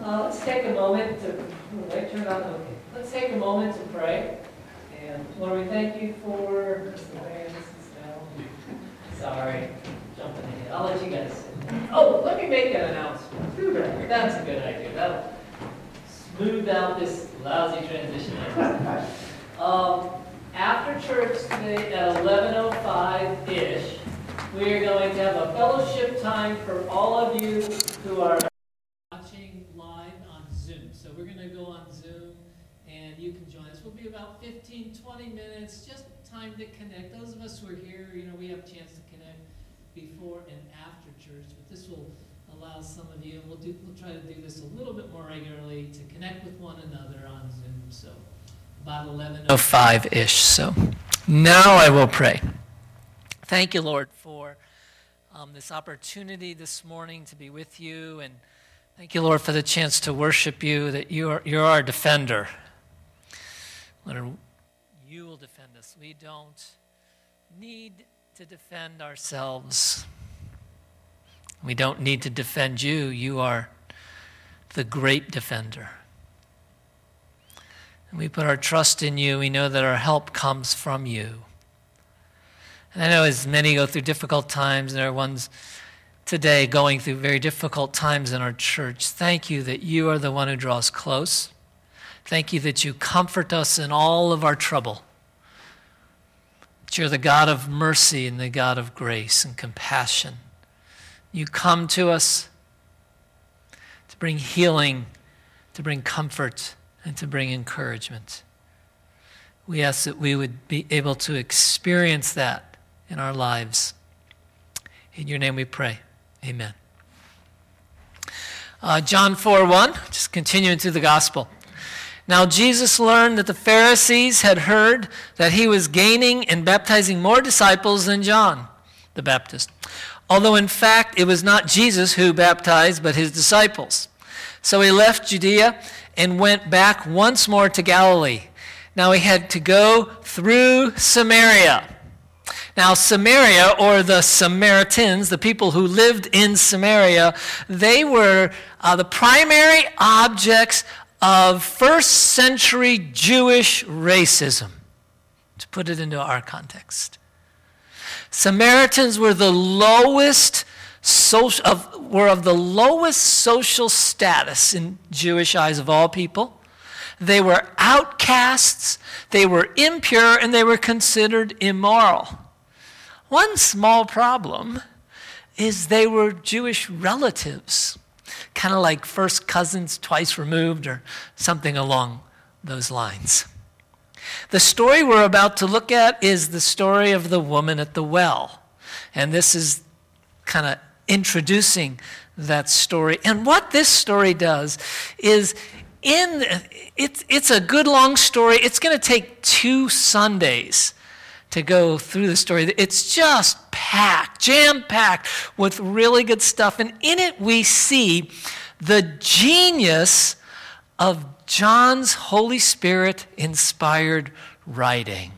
Let's take a moment to, light turned on, okay. Let's take a moment to pray. And Lord, we thank you for, sorry, jumping ahead. I'll let you guys sit down. Oh, let me make an announcement. That's a good idea. That'll smooth out this lousy transition. After church today at 11:05-ish, we are going to have a fellowship time for all of you who are watching live on Zoom. So we're going to go on Zoom, and you can join us. We'll be about 15-20 minutes, just time to connect. Those of us who are here, we have a chance to connect before and after church, but this will allow some of you, and we'll try to do this a little bit more regularly, to connect with one another on Zoom. So about 11:05-ish. So now I will pray. Thank you, Lord, for this opportunity this morning to be with you, and thank you, Lord, for the chance to worship you, that you're our defender. Lord, you will defend us. We don't need to defend ourselves. We don't need to defend you. You are the great defender. And we put our trust in you. We know that our help comes from you. And I know as many go through difficult times, and there are ones today going through very difficult times in our church, thank you that you are the one who draws close. Thank you that you comfort us in all of our trouble. That you're the God of mercy and the God of grace and compassion. You come to us to bring healing, to bring comfort, and to bring encouragement. We ask that we would be able to experience that in our lives. In your name we pray. Amen. John 4:1, just continuing through the gospel. Now Jesus learned that the Pharisees had heard that he was gaining and baptizing more disciples than John the Baptist, although in fact it was not Jesus who baptized, but his disciples. So he left Judea and went back once more to Galilee. Now he had to go through Samaria. Now Samaria, or the Samaritans, the people who lived in Samaria, they were the primary objects of first century Jewish racism, to put it into our context. Samaritans were of the lowest social status in Jewish eyes of all people. They were outcasts, they were impure, and they were considered immoral. One small problem is they were Jewish relatives, kind of like first cousins twice removed or something along those lines. The story we're about to look at is the story of the woman at the well. And this is kind of introducing that story. And what this story does is, it's a good long story. It's going to take 2 Sundays to go through the story. It's just packed, jam-packed with really good stuff. And in it we see the genius of John's Holy Spirit-inspired writing.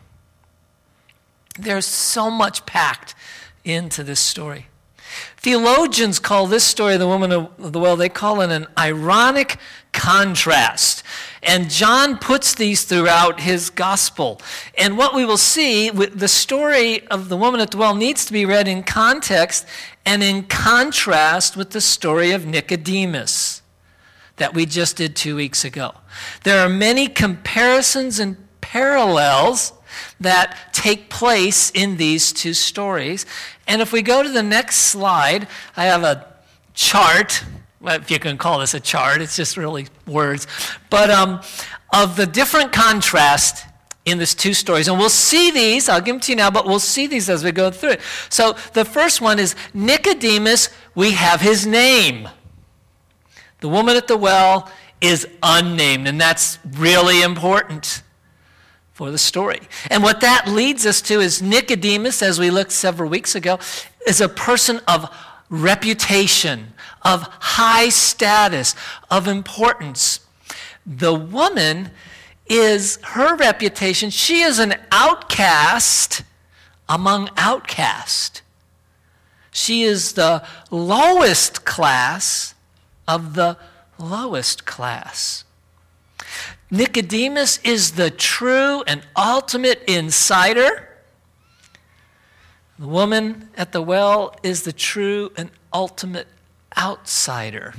There's so much packed into this story. Theologians call this story, the woman of the well, they call it an ironic contrast. And John puts these throughout his gospel. And what we will see, the story of the woman at the well needs to be read in context and in contrast with the story of Nicodemus that we just did 2 weeks ago. There are many comparisons and parallels that take place in these 2 stories. And if we go to the next slide, I have a chart. Well, if you can call this a chart, it's just really words. But of the different contrast in these 2 stories. And we'll see these, I'll give them to you now, but we'll see these as we go through it. So the first one is Nicodemus, we have his name. The woman at the well is unnamed, and that's really important for the story. And what that leads us to is Nicodemus, as we looked several weeks ago, is a person of reputation, of high status, of importance. The woman is her reputation. She is an outcast among outcasts. She is the lowest class of the lowest class. Nicodemus is the true and ultimate insider. The woman at the well is the true and ultimate outsider.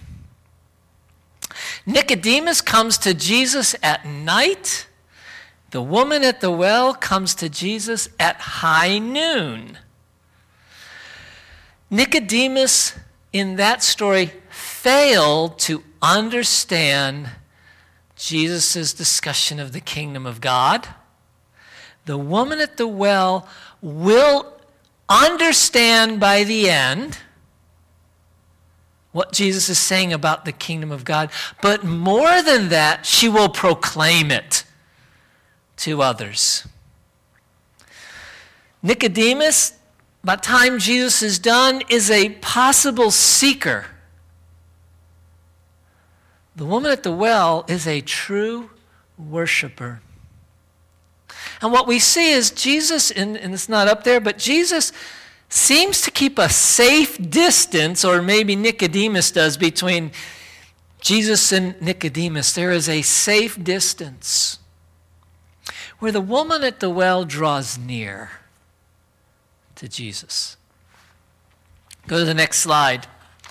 Nicodemus comes to Jesus at night. The woman at the well comes to Jesus at high noon. Nicodemus, in that story, failed to understand Jesus' discussion of the kingdom of God. The woman at the well will understand by the end what Jesus is saying about the kingdom of God, but more than that, she will proclaim it to others. Nicodemus, by the time Jesus is done, is a possible seeker. The woman at the well is a true worshiper. And what we see is Jesus, and it's not up there, but Jesus seems to keep a safe distance, or maybe Nicodemus does, between Jesus and Nicodemus. There is a safe distance where the woman at the well draws near to Jesus. Go to the next slide.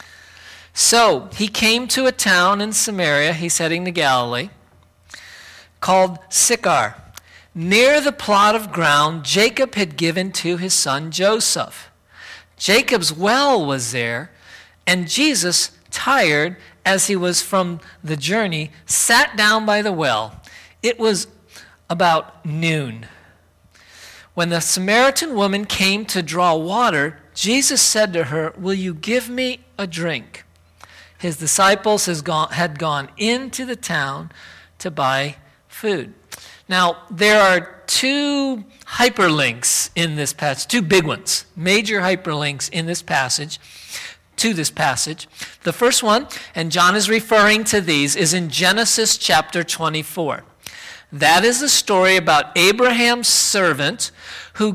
So, he came to a town in Samaria, he's heading to Galilee, called Sychar. Near the plot of ground Jacob had given to his son Joseph. Jacob's well was there, and Jesus, tired as he was from the journey, sat down by the well. It was about noon. When the Samaritan woman came to draw water, Jesus said to her, "Will you give me a drink?" His disciples had gone into the town to buy food. Now, there are two hyperlinks in this passage, two big ones, major hyperlinks in this passage, to this passage. The first one, and John is referring to these, is in Genesis chapter 24. That is the story about Abraham's servant who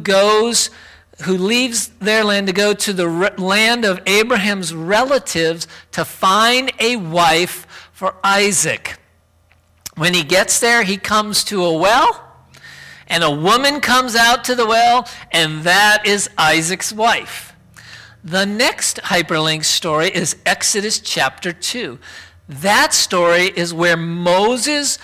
leaves their land to go to the land of Abraham's relatives to find a wife for Isaac. When he gets there, he comes to a well, and a woman comes out to the well, and that is Isaac's wife. The next hyperlink story is Exodus chapter 2. That story is where Moses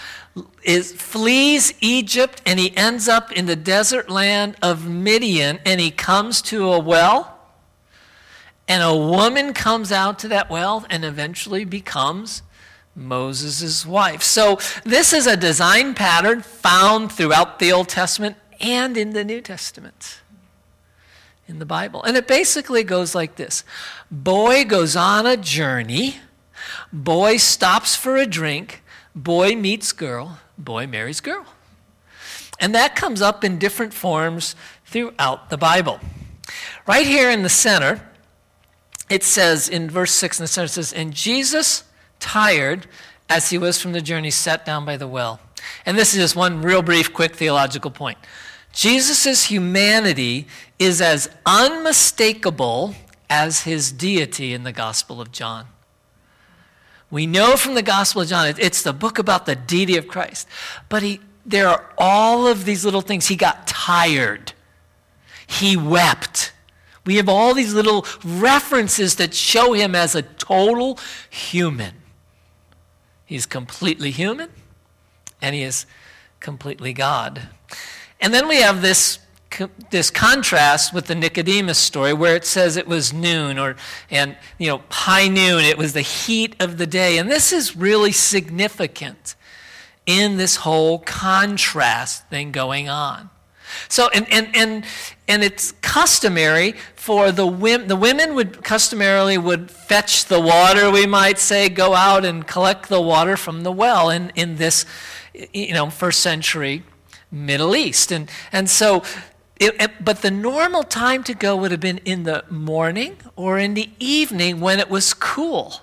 flees Egypt, and he ends up in the desert land of Midian, and he comes to a well, and a woman comes out to that well and eventually becomes Moses' wife. So this is a design pattern found throughout the Old Testament and in the New Testament, in the Bible. And it basically goes like this. Boy goes on a journey. Boy stops for a drink. Boy meets girl. Boy marries girl. And that comes up in different forms throughout the Bible. Right here in the center, it says in verse 6 in the center, it says, "And Jesus, tired as he was from the journey, sat down by the well." And this is just one real brief, quick theological point. Jesus' humanity is as unmistakable as his deity in the Gospel of John. We know from the Gospel of John, it's the book about the deity of Christ. But there are all of these little things. He got tired. He wept. We have all these little references that show him as a total human. He's completely human, and he is completely God. And then we have this contrast with the Nicodemus story where it says it was noon, high noon. It was the heat of the day. And this is really significant in this whole contrast thing going on. So, and it's customary for the women would fetch the water, we might say, go out and collect the water from the well in this, first century Middle East. And so, but the normal time to go would have been in the morning or in the evening when it was cool.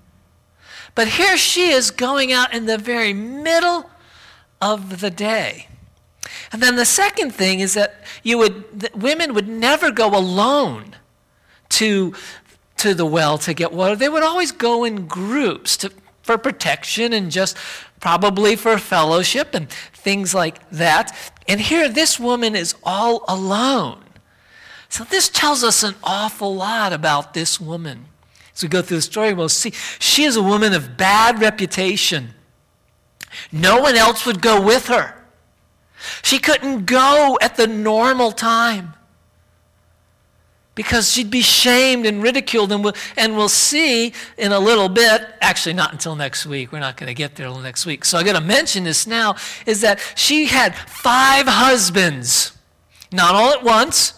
But here she is going out in the very middle of the day. And then the second thing is that women would never go alone to the well to get water. They would always go in groups for protection and just probably for fellowship and things like that. And here this woman is all alone. So this tells us an awful lot about this woman. As we go through the story, we'll see she is a woman of bad reputation. No one else would go with her. She couldn't go at the normal time because she'd be shamed and ridiculed, and we'll see in a little bit, actually not until next week, we're not going to get there until next week, so I'm going to mention this now, is that she had 5 husbands, not all at once.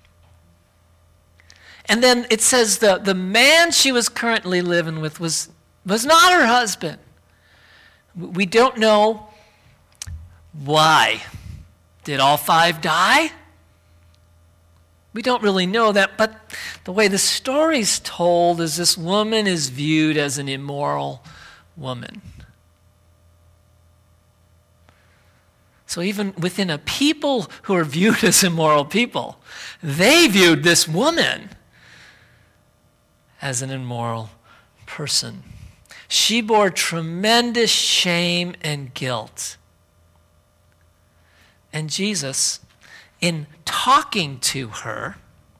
And then it says the man she was currently living with was not her husband. We don't know why. Did all 5 die? We don't really know that, but the way the story's told is this woman is viewed as an immoral woman. So even within a people who are viewed as immoral people, they viewed this woman as an immoral person. She bore tremendous shame and guilt. And Jesus, in talking to her,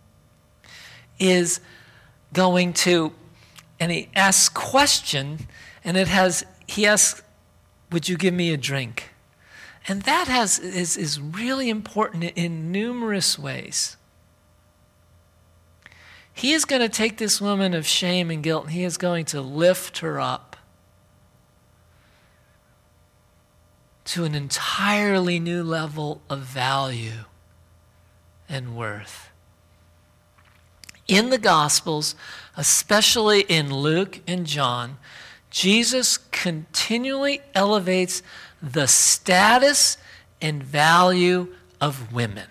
is going to, and he asks a question, and he asks, would you give me a drink? And that is really important in numerous ways. He is going to take this woman of shame and guilt, and he is going to lift her up to an entirely new level of value and worth. In the Gospels, especially in Luke and John, Jesus continually elevates the status and value of women.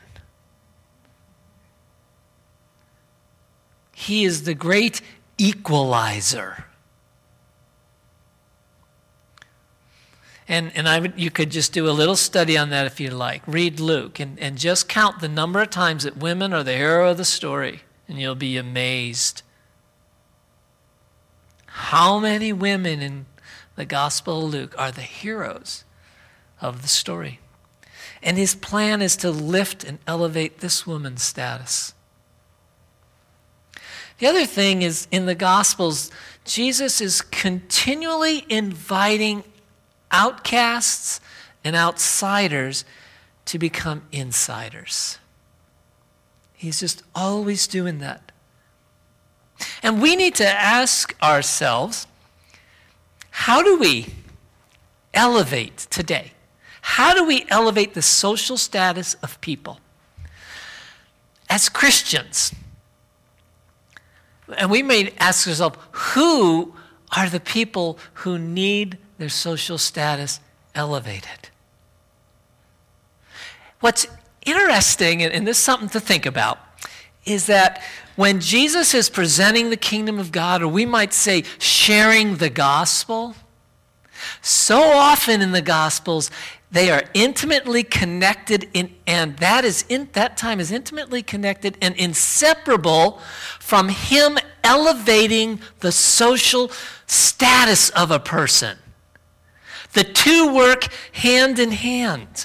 He is the great equalizer. And you could just do a little study on that if you like. Read Luke and just count the number of times that women are the hero of the story, and you'll be amazed. How many women in the Gospel of Luke are the heroes of the story? And his plan is to lift and elevate this woman's status. The other thing is, in the Gospels, Jesus is continually inviting outcasts and outsiders to become insiders. He's just always doing that. And we need to ask ourselves, how do we elevate today? How do we elevate the social status of people? As Christians, and we may ask ourselves, who are the people who need their social status elevated? What's interesting, and this is something to think about, is that when Jesus is presenting the kingdom of God, or we might say sharing the gospel, so often in the Gospels, they are intimately connected, and that time is intimately connected and inseparable from him elevating the social status of a person. The two work hand in hand.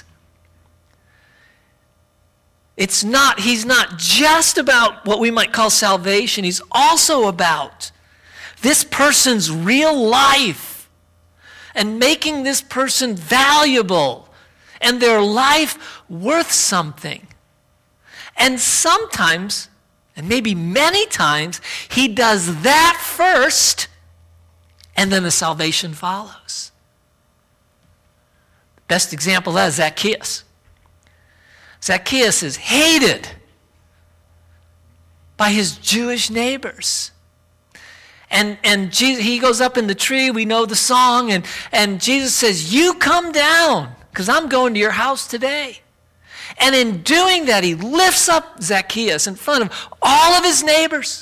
He's not just about what we might call salvation. He's also about this person's real life and making this person valuable and their life worth something. And sometimes, and maybe many times, he does that first, and then the salvation follows. Best example of that is Zacchaeus. Zacchaeus is hated by his Jewish neighbors. And Jesus, he goes up in the tree, we know the song, and Jesus says, you come down, because I'm going to your house today. And in doing that, he lifts up Zacchaeus in front of all of his neighbors.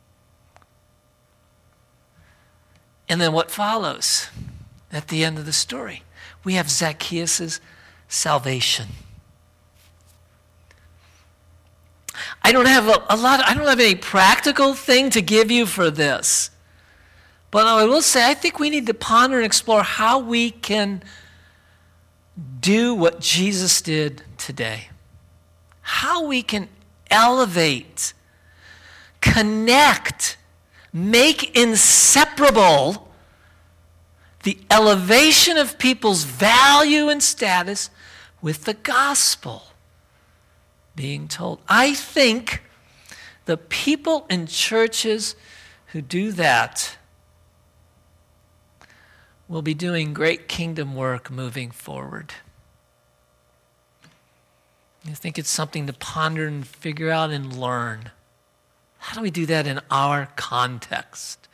And then what follows at the end of the story? We have Zacchaeus' salvation. I don't have any practical thing to give you for this. But I will say, I think we need to ponder and explore how we can do what Jesus did today. How we can elevate, connect, make inseparable the elevation of people's value and status with the gospel being told. I think the people in churches who do that will be doing great kingdom work moving forward. I think it's something to ponder and figure out and learn. How do we do that in our context?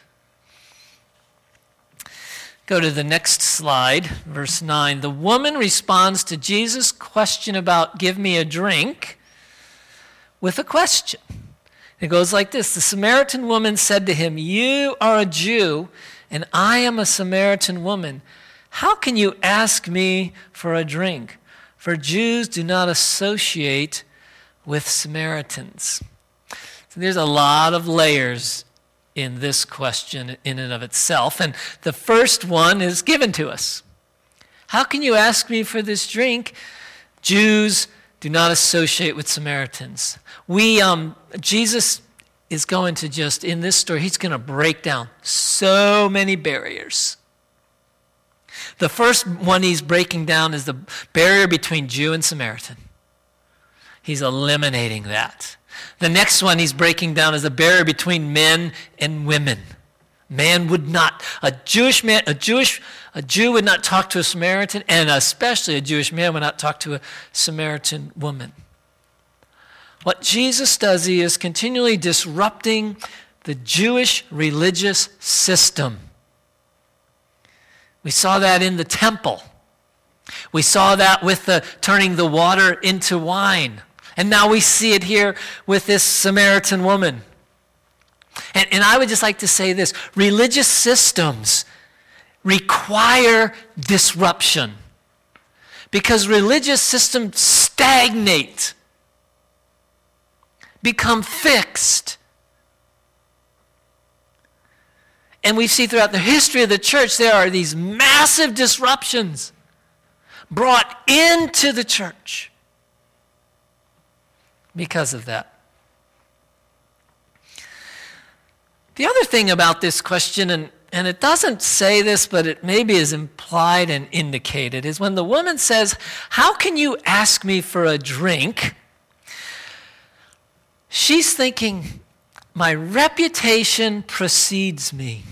Go to the next slide, verse 9. The woman responds to Jesus' question about give me a drink with a question. It goes like this. The Samaritan woman said to him, you are a Jew, and I am a Samaritan woman. How can you ask me for a drink? For Jews do not associate with Samaritans. So there's a lot of layers in this question in and of itself. And the first one is given to us. How can you ask me for this drink? Jews do not associate with Samaritans. Jesus is going to just, in this story, he's going to break down so many barriers. The first one he's breaking down is the barrier between Jew and Samaritan. He's eliminating that. The next one he's breaking down is the barrier between men and women. A Jew would not talk to a Samaritan, and especially a Jewish man would not talk to a Samaritan woman. What Jesus does, he is continually disrupting the Jewish religious system. We saw that in the temple. We saw that with the turning the water into wine. And now we see it here with this Samaritan woman. And I would just like to say this. Religious systems require disruption because religious systems stagnate, become fixed. And we see throughout the history of the church, there are these massive disruptions brought into the church because of that. The other thing about this question, and it doesn't say this, but it maybe is implied and indicated, is when the woman says, how can you ask me for a drink? She's thinking, my reputation precedes me.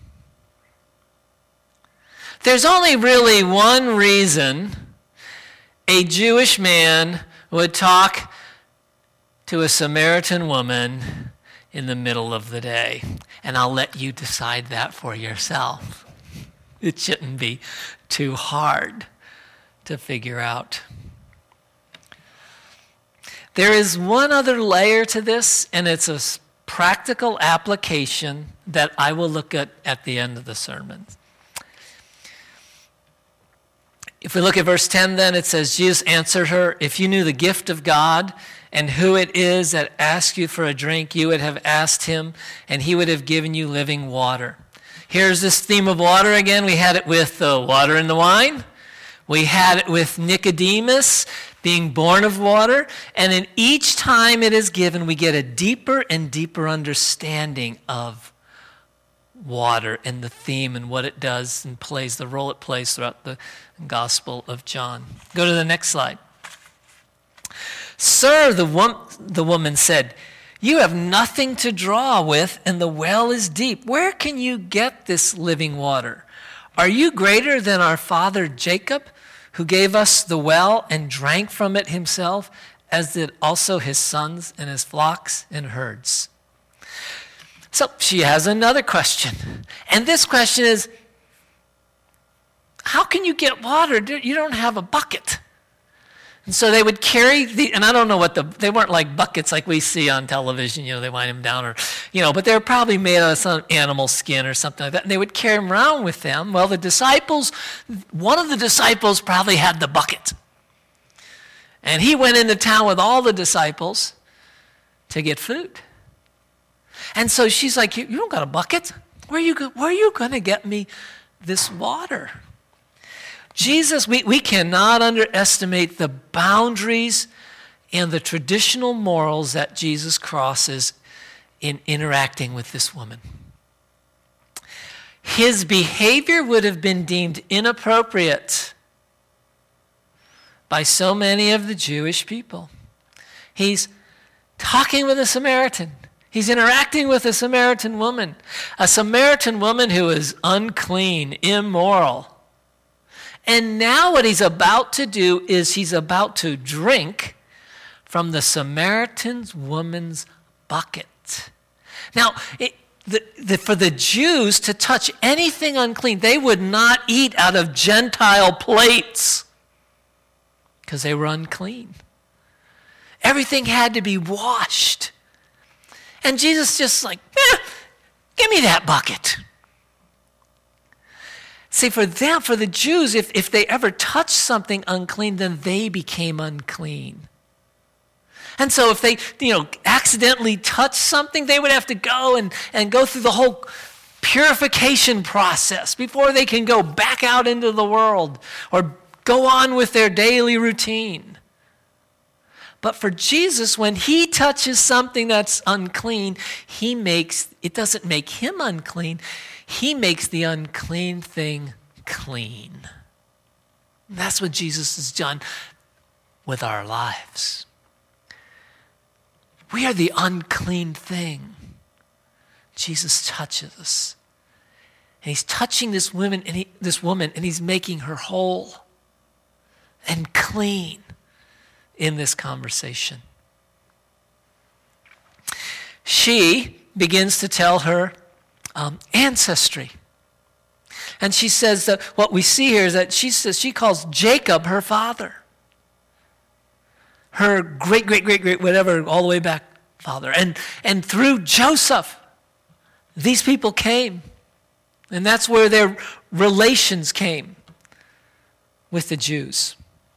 There's only really one reason a Jewish man would talk to a Samaritan woman in the middle of the day. And I'll let you decide that for yourself. It shouldn't be too hard to figure out. There is one other layer to this, and it's a practical application that I will look at the end of the sermon. If we look at verse 10 then, it says, Jesus answered her, if you knew the gift of God and who it is that asks you for a drink, you would have asked him, and he would have given you living water. Here's this theme of water again. We had it with the water in the wine. We had it with Nicodemus being born of water. And in each time it is given, we get a deeper and deeper understanding of water and the theme and what it does and plays, the role it plays throughout the Gospel of John. Go to the next slide. Sir, the woman said, you have nothing to draw with, and the well is deep. Where can you get this living water? Are you greater than our father Jacob, who gave us the well and drank from it himself, as did also his sons and his flocks and herds? So she has another question. And this question is, how can you get water? You don't have a bucket. And so they would carry and I don't know they weren't like buckets like we see on television, they wind them down or, but they were probably made out of some animal skin or something like that. And they would carry them around with them. Well, one of the disciples probably had the bucket. And he went into town with all the disciples to get food. And so she's like, you don't got a bucket? Where are you going to get me this water? Jesus, we cannot underestimate the boundaries and the traditional morals that Jesus crosses in interacting with this woman. His behavior would have been deemed inappropriate by so many of the Jewish people. He's talking with a Samaritan. He's interacting with a Samaritan woman who is unclean, immoral. And now what he's about to do is he's about to drink from the Samaritan woman's bucket. Now, for the Jews to touch anything unclean, they would not eat out of Gentile plates because they were unclean. Everything had to be washed. And Jesus just like, give me that bucket. See, for the Jews, if they ever touched something unclean, then they became unclean. And so if they, accidentally touched something, they would have to go and go through the whole purification process before they can go back out into the world or go on with their daily routine. But for Jesus, when he touches something that's unclean, it doesn't make him unclean. He makes the unclean thing clean. And that's what Jesus has done with our lives. We are the unclean thing. Jesus touches us. And he's touching this woman, and he's making her whole and clean in this conversation. She begins to tell her ancestry. And she says that what we see here is that she calls Jacob her father. Her great, whatever, all the way back father. And through Joseph, these people came. And that's where their relations came with the Jews.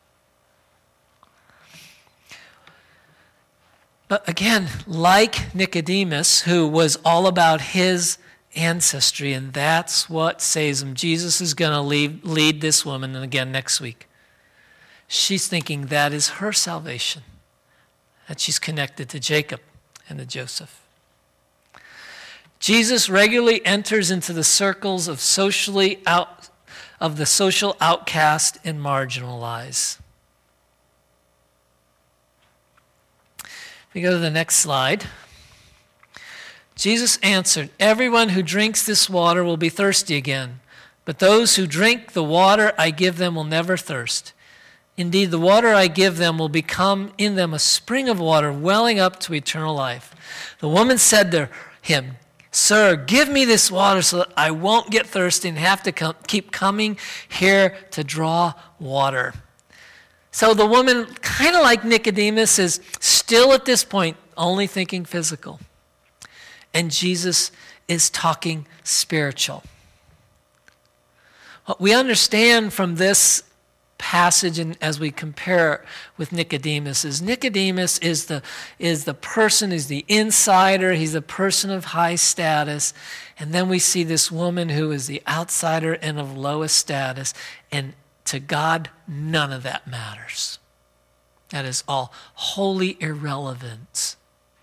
But again, like Nicodemus, who was all about his ancestry, and that's what saves him. Jesus is going to lead this woman, and again next week. She's thinking that is her salvation, that she's connected to Jacob and to Joseph. Jesus regularly enters into the circles of the social outcast and marginalized. If we go to the next slide. Jesus answered, "Everyone who drinks this water will be thirsty again, but those who drink the water I give them will never thirst. Indeed, the water I give them will become in them a spring of water welling up to eternal life." The woman said to him, "Sir, give me this water so that I won't get thirsty and have to keep coming here to draw water." So the woman, kind of like Nicodemus, is still at this point only thinking physical. And Jesus is talking spiritual. What we understand from this passage, and as we compare it with Nicodemus is the person, is the insider, he's a person of high status, and then we see this woman who is the outsider and of lowest status, and to God none of that matters. That is all wholly irrelevant.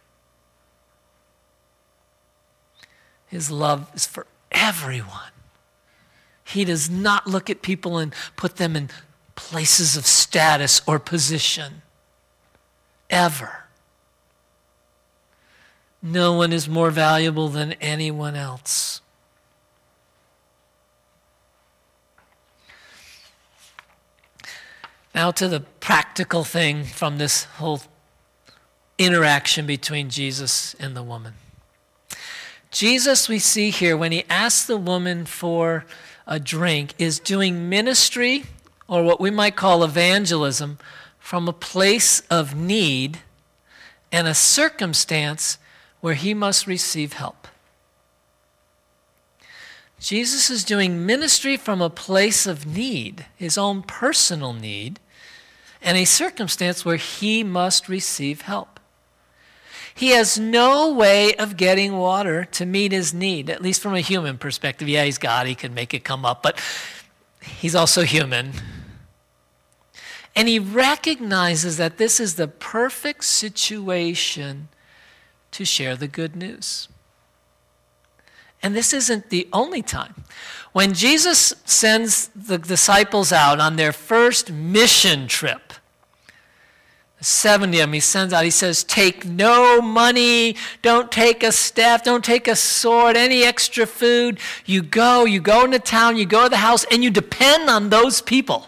His love is for everyone. He does not look at people and put them in places of status or position. Ever. No one is more valuable than anyone else. Now to the practical thing from this whole interaction between Jesus and the woman. Jesus, we see here, when he asks the woman for a drink, is doing ministry, or what we might call evangelism, from a place of need and a circumstance where he must receive help. Jesus is doing ministry from a place of need, his own personal need, and a circumstance where he must receive help. He has no way of getting water to meet his need, at least from a human perspective. Yeah, he's God, he can make it come up, but he's also human. And he recognizes that this is the perfect situation to share the good news. And this isn't the only time. When Jesus sends the disciples out on their first mission trip, 70 of them he sends out, he says, take no money, don't take a staff, don't take a sword, any extra food. You go into town, you go to the house, and you depend on those people.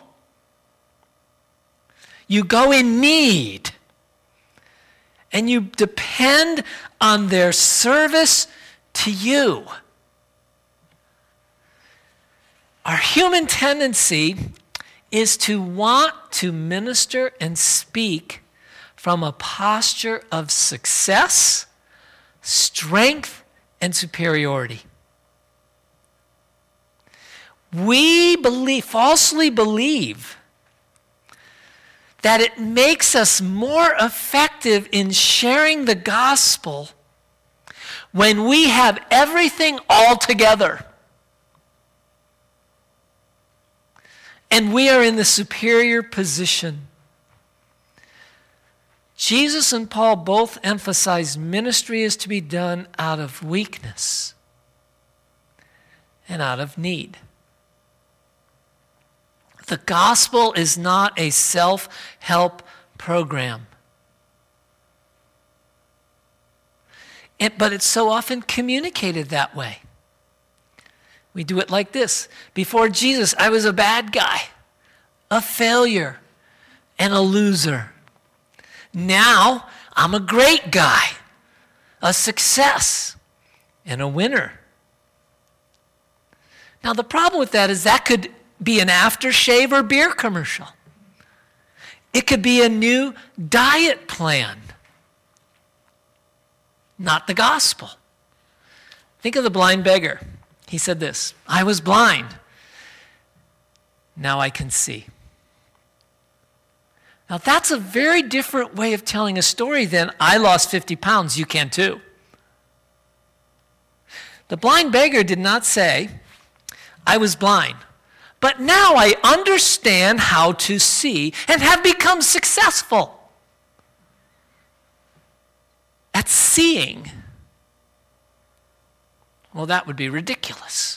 You go in need, and you depend on their service to you. Our human tendency is to want to minister and speak from a posture of success, strength, and superiority. We falsely believe that it makes us more effective in sharing the gospel when we have everything all together. And we are in the superior position. Jesus and Paul both emphasize ministry is to be done out of weakness and out of need. The gospel is not a self-help program. But it's so often communicated that way. We do it like this. Before Jesus, I was a bad guy, a failure, and a loser. Now, I'm a great guy, a success, and a winner. Now, the problem with that is that could be an aftershave or beer commercial. It could be a new diet plan, not the gospel. Think of the blind beggar. He said this, I was blind, now I can see. Now that's a very different way of telling a story than I lost 50 pounds, you can too. The blind beggar did not say, I was blind, but now I understand how to see and have become successful at seeing. Well, that would be ridiculous.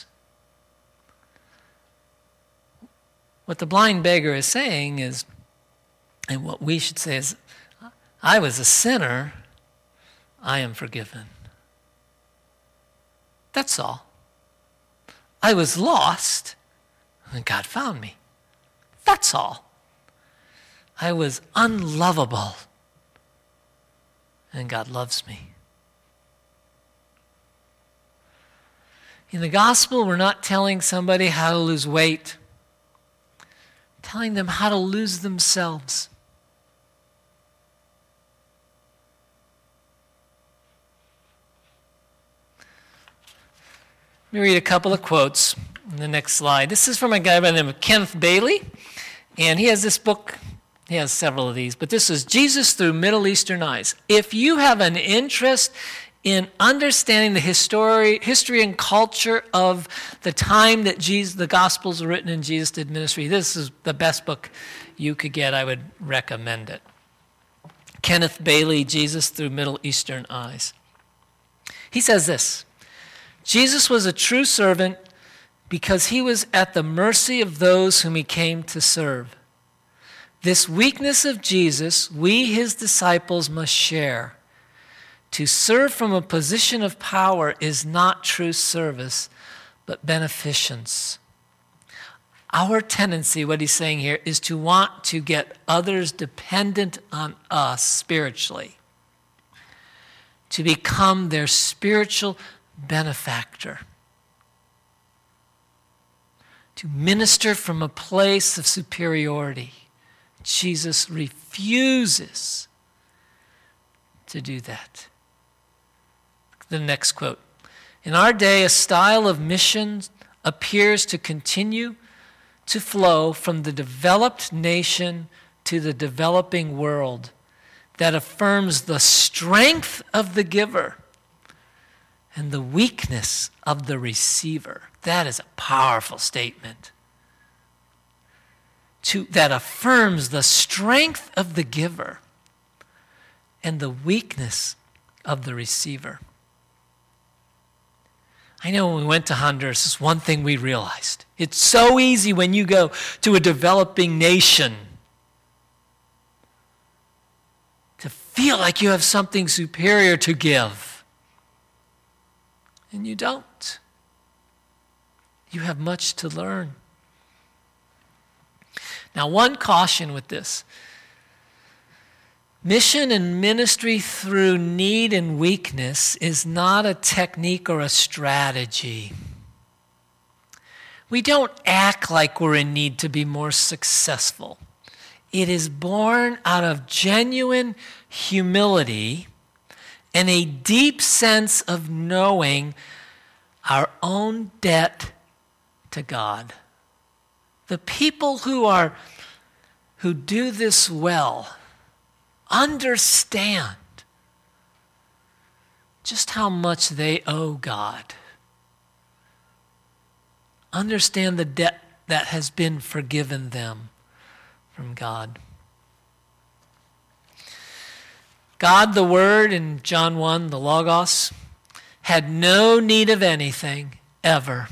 What the blind beggar is saying is, and what we should say is, I was a sinner, I am forgiven. That's all. I was lost, and God found me. That's all. I was unlovable, and God loves me. In the gospel, we're not telling somebody how to lose weight, we're telling them how to lose themselves. Let me read a couple of quotes in the next slide. This is from a guy by the name of Kenneth Bailey, and he has this book. He has several of these, but this is Jesus Through Middle Eastern Eyes. If you have an interest in understanding the history and culture of the time that the Gospels were written and Jesus did ministry, this is the best book you could get. I would recommend it. Kenneth Bailey, Jesus Through Middle Eastern Eyes. He says this, Jesus was a true servant because he was at the mercy of those whom he came to serve. This weakness of Jesus, we, his disciples, must share. To serve from a position of power is not true service, but beneficence. Our tendency, what he's saying here, is to want to get others dependent on us spiritually, to become their spiritual benefactor, to minister from a place of superiority. Jesus refuses to do that. The next quote. In our day, a style of mission appears to continue to flow from the developed nation to the developing world. that affirms the strength of the giver and the weakness of the receiver. That is a powerful statement. That affirms the strength of the giver and the weakness of the receiver. I know when we went to Honduras, it's one thing we realized. It's so easy when you go to a developing nation to feel like you have something superior to give. And you don't. You have much to learn. Now, one caution with this. Mission and ministry through need and weakness is not a technique or a strategy. We don't act like we're in need to be more successful. It is born out of genuine humility and a deep sense of knowing our own debt to God. The people who do this well understand just how much they owe God. Understand the debt that has been forgiven them from God. God, the Word, in John 1, the Logos, had no need of anything ever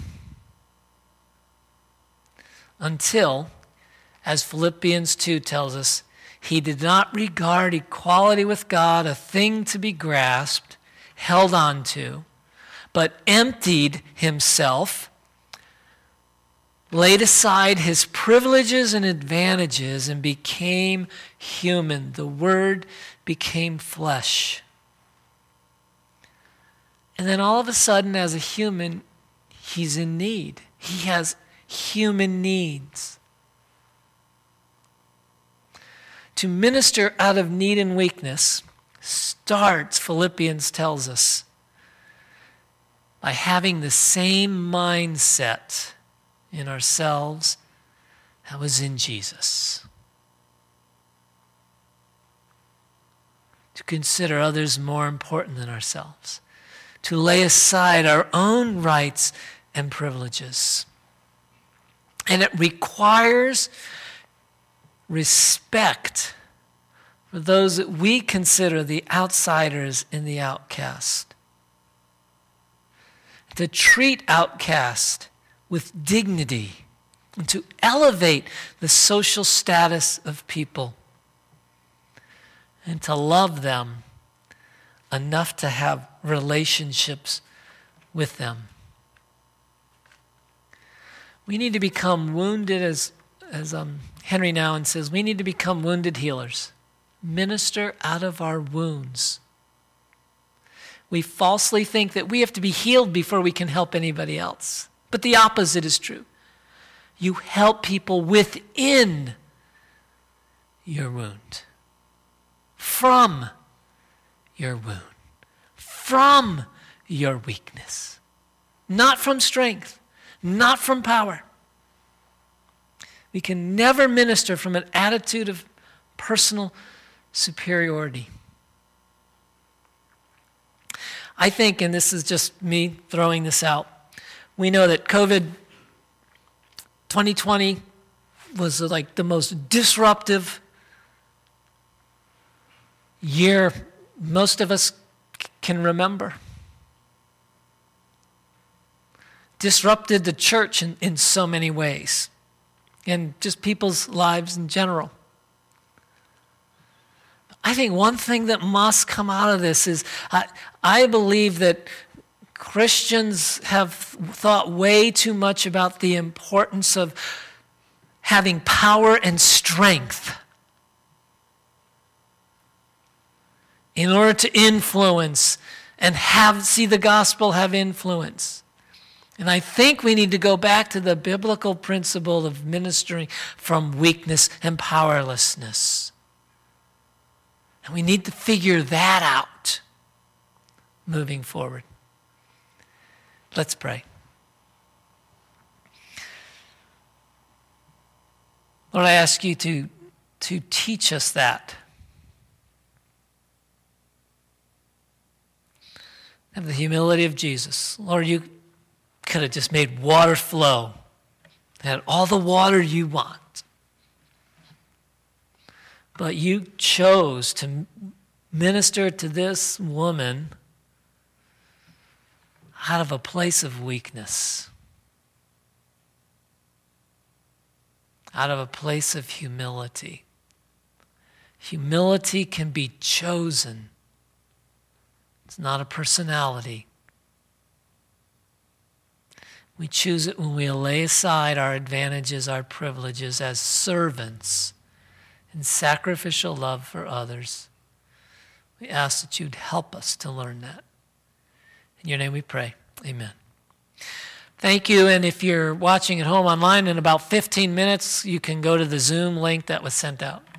until, as Philippians 2 tells us, he did not regard equality with God a thing to be grasped, held on to, but emptied himself, laid aside his privileges and advantages, and became human. The Word became flesh. And then all of a sudden, as a human, he's in need. He has human needs. To minister out of need and weakness starts, Philippians tells us, by having the same mindset in ourselves that was in Jesus. To consider others more important than ourselves. To lay aside our own rights and privileges. And it requires respect for those that we consider the outsiders and the outcast. To treat outcast with dignity and to elevate the social status of people and to love them enough to have relationships with them. We need to become wounded, as Henry Nouwen says, we need to become wounded healers. Minister out of our wounds. We falsely think that we have to be healed before we can help anybody else. But the opposite is true. You help people within your wound. From your wound. From your weakness. Not from strength. Not from power. We can never minister from an attitude of personal superiority. I think, and this is just me throwing this out, we know that COVID 2020 was like the most disruptive year most of us can remember. Disrupted the church in so many ways, and just people's lives in general. I think one thing that must come out of this is I believe that Christians have thought way too much about the importance of having power and strength in order to influence and see the gospel have influence. And I think we need to go back to the biblical principle of ministering from weakness and powerlessness. And we need to figure that out moving forward. Let's pray. Lord, I ask you to teach us that. Have the humility of Jesus. Lord, you could have just made water flow. Had all the water you want. But you chose to minister to this woman out of a place of weakness. Out of a place of humility. Humility can be chosen. It's not a personality. We choose it when we lay aside our advantages, our privileges as servants in sacrificial love for others. We ask that you'd help us to learn that. In your name we pray. Amen. Thank you. And if you're watching at home online, in about 15 minutes, you can go to the Zoom link that was sent out.